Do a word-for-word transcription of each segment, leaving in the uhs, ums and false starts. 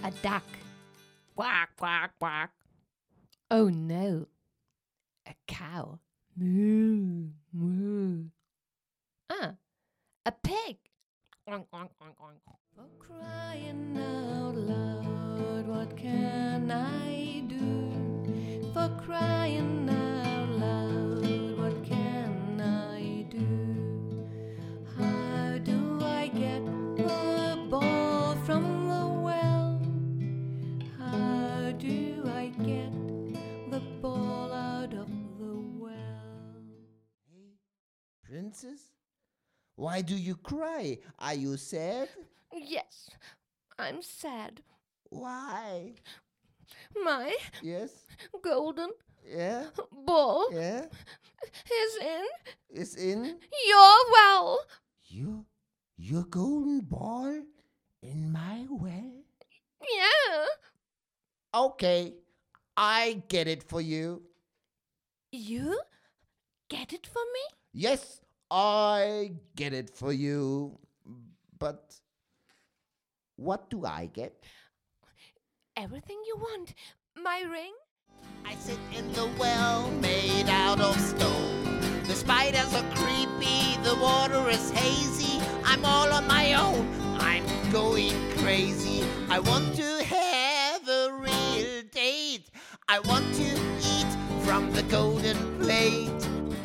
A duck. Quack, quack, quack. Oh no. A cow. Moo, moo. Ah, a pig. Oink, oink, oink, oink. For crying out loud, what can I do? For crying out loud, what can I do? How do I get the ball from the well? How do I get the ball out of the well? Hey, princess? Why do you cry? Are you sad? Yes, I'm sad. Why? My Yes? golden Yeah? ball Yeah? is in Is in your well. your your golden ball in my well? Yeah. Okay, I get it for you. You get it for me? Yes, I get it for you. But what do I get? Everything you want. My ring? I sit in the well made out of stone. The spiders are creepy, the water is hazy. I'm all on my own, I'm going crazy. I want to have a real date. I want to eat from the golden plate.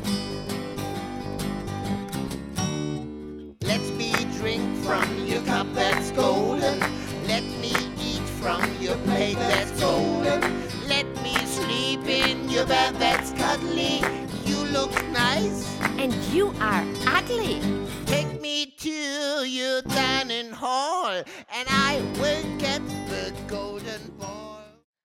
Let me drink from your cup that's golden. Let me eat from your plate that's golden. Let me sleep in your bed that's cuddly. You look nice. And you are ugly. Take me to your dining hall, and I will get the golden ball.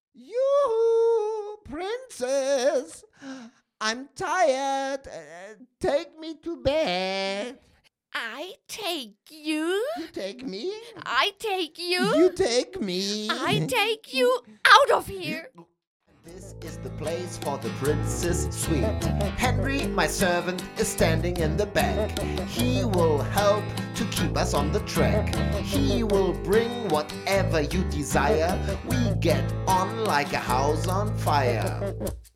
You, princess, I'm tired. Uh, take me to bed. I take you. You take me? I take you. You take me. I take you out of here. This is the place for the princess suite. Henry, my servant, is standing in the back. He will help to keep us on the track. He will bring whatever you desire. We get on like a house on fire.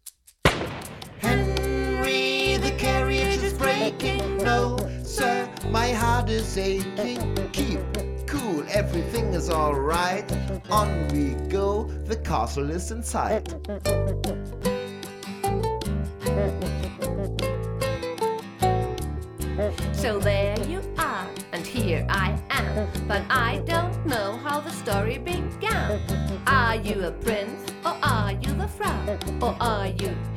Henry, the carriage is breaking. No, sir, my heart is aching. Keep cool, everything is alright. On we go, the castle is in sight. So there you are, and here I am. But I don't know how the story began. Are you a prince, or are you the frog? Or are you